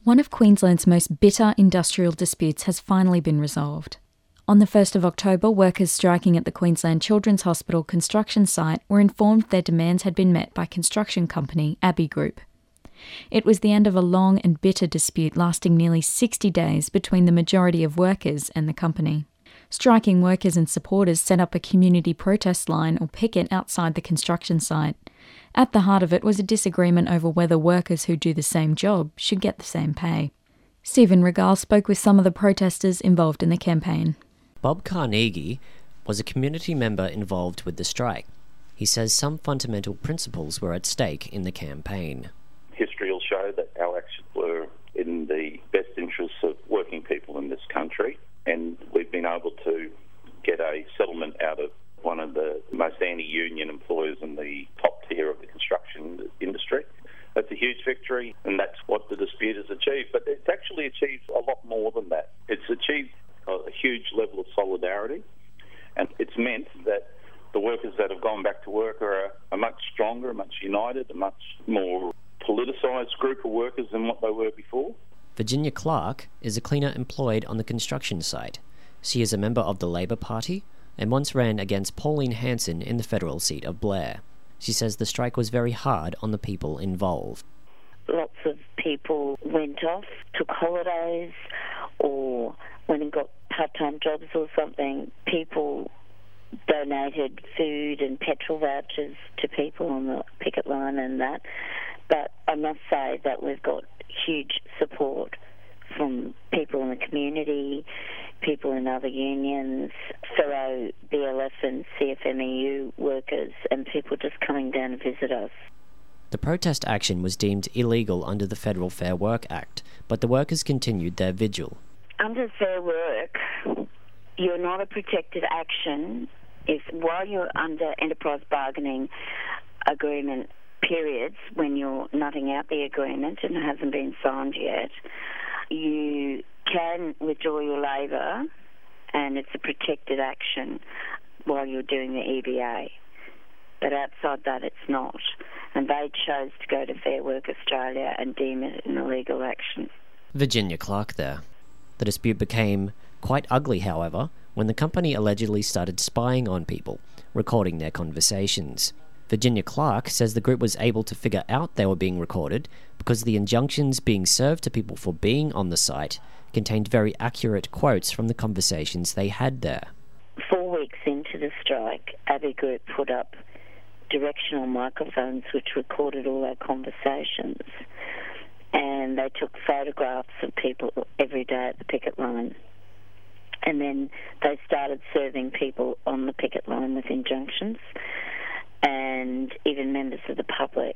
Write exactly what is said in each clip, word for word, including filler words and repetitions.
One of Queensland's most bitter industrial disputes has finally been resolved. On the first of October, workers striking at the Queensland Children's Hospital construction site were informed their demands had been met by construction company Abbey Group. It was the end of a long and bitter dispute lasting nearly sixty days between the majority of workers and the company. Striking workers and supporters set up a community protest line or picket outside the construction site. At the heart of it was a disagreement over whether workers who do the same job should get the same pay. Stephen Regal spoke with some of the protesters involved in the campaign. Bob Carnegie was a community member involved with the strike. He says some fundamental principles were at stake in the campaign. History will show that our actions were in the best interests of working people in this country, and we've been able to get a settlement out of one of the most anti-union employers in the top tier of the construction industry. That's a huge victory, and that's what the dispute has achieved. But it's actually achieved a lot more than that. It's achieved a huge level of solidarity, and it's meant that the workers that have gone back to work are a, a much stronger, a much united, a much more politicised group of workers than what they were before. Virginia Clark is a cleaner employed on the construction site. She is a member of the Labor Party and once ran against Pauline Hanson in the federal seat of Blair. She says the strike was very hard on the people involved. Lots of people went off, took holidays, or went and got part-time jobs or something. People donated food and petrol vouchers to people on the picket line and that. But I must say that we've got huge support from people in the community, people in other unions, fellow B L F and C F M E U workers, and people just coming down to visit us. The protest action was deemed illegal under the Federal Fair Work Act, but the workers continued their vigil. Under Fair Work, you're not a protected action if, while you're under enterprise bargaining agreement periods, when you're nutting out the agreement and it hasn't been signed yet, you can withdraw your labour, and it's a protected action while you're doing the E B A. But outside that, it's not. And they chose to go to Fair Work Australia and deem it an illegal action. Virginia Clark there. The dispute became quite ugly, however, when the company allegedly started spying on people, recording their conversations. Virginia Clark says the group was able to figure out they were being recorded because the injunctions being served to people for being on the site contained very accurate quotes from the conversations they had there. Four weeks into the strike, Abbey Group put up directional microphones which recorded all our conversations, and they took photographs of people every day at the picket line. And then they started serving people on the picket line with injunctions, and even members of the public.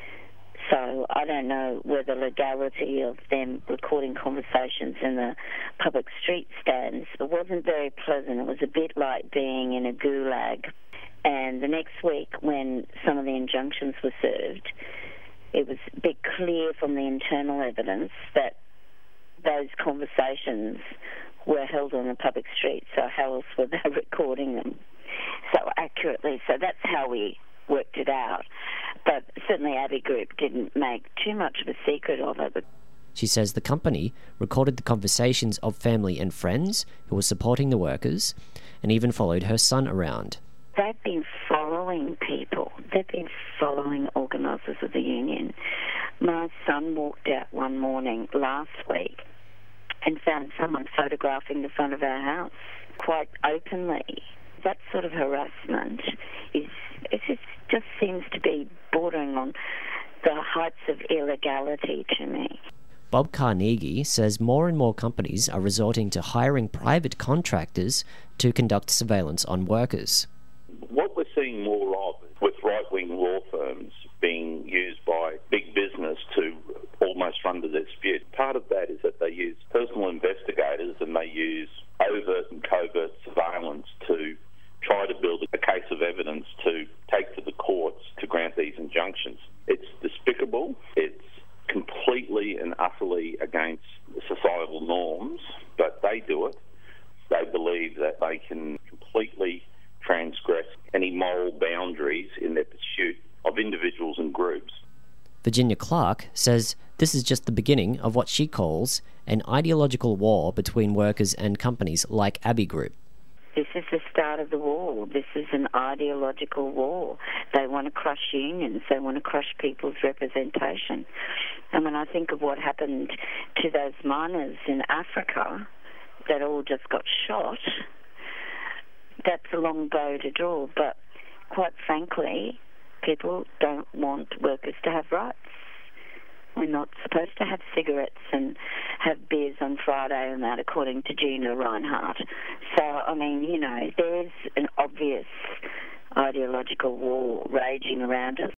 So I don't know where the legality of them recording conversations in the public street stands. It wasn't very pleasant. It was a bit like being in a gulag. And the next week, when some of the injunctions were served, it was a bit clear from the internal evidence that those conversations were held on the public street, so how else were they recording them so accurately? So that's how we worked it out. But certainly Abbey Group didn't make too much of a secret of it. She says the company recorded the conversations of family and friends who were supporting the workers and even followed her son around. They've been following people. They've been following organisers of the union. My son walked out one morning last week and found someone photographing the front of our house quite openly. That sort of harassment is it just, just seems to be bordering on the heights of illegality to me. Bob Carnegie says more and more companies are resorting to hiring private contractors to conduct surveillance on workers. What we're seeing more of with right-wing law firms being used by big business to almost run the dispute, part of that is that they use personal investigators and they use overt and covert surveillance to try to build a case of evidence to take to the courts to grant these injunctions. It's despicable. It's completely and utterly against societal norms, but they do it. They believe that they can completely transgress any moral boundaries in their pursuit of individuals and groups. Virginia Clark says This is just the beginning of what she calls an ideological war between workers and companies like Abbey Group. This is the start of the war. This is an ideological war. They want to crush unions. They want to crush people's representation. And when I think of what happened to those miners in Africa that all just got shot, that's a long bow to draw. But quite frankly, people don't want workers to have rights. We're not supposed to have cigarettes and have beers on Friday and that, according to Gina Reinhardt. So, I mean, you know, there's an obvious ideological war raging around us.